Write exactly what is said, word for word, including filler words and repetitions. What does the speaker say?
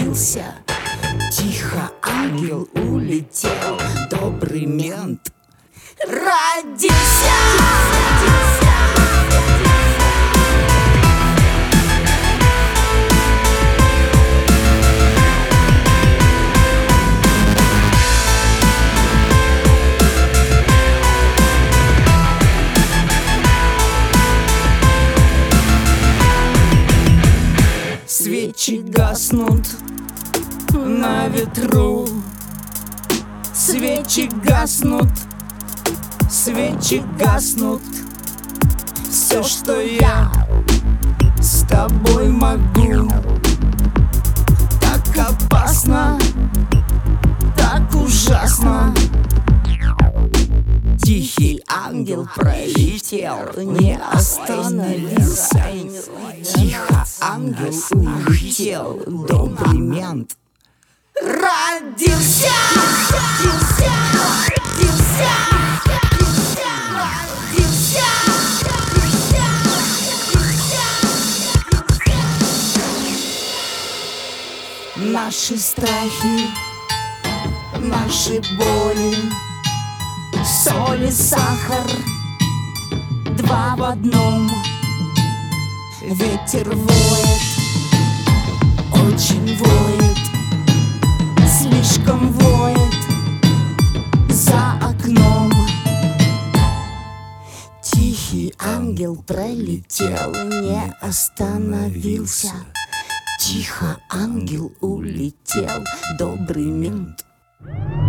остановился. Тихо ангел улетел, добрый мент родился. Свечи гаснут на ветру, свечи гаснут, свечи гаснут. Все, что я с тобой могу, так опасно, так ужасно. Тихий ангел пролетел, не остановился. Тихо ангел улетел, добрый мент родился. Родился, родился, родился, родился. Наши страхи, наши боли, соль и сахар, два в одном. Ветер воет, очень воет, слишком воет за окном. Тихий ангел пролетел, не остановился. Тихо ангел улетел, добрый мент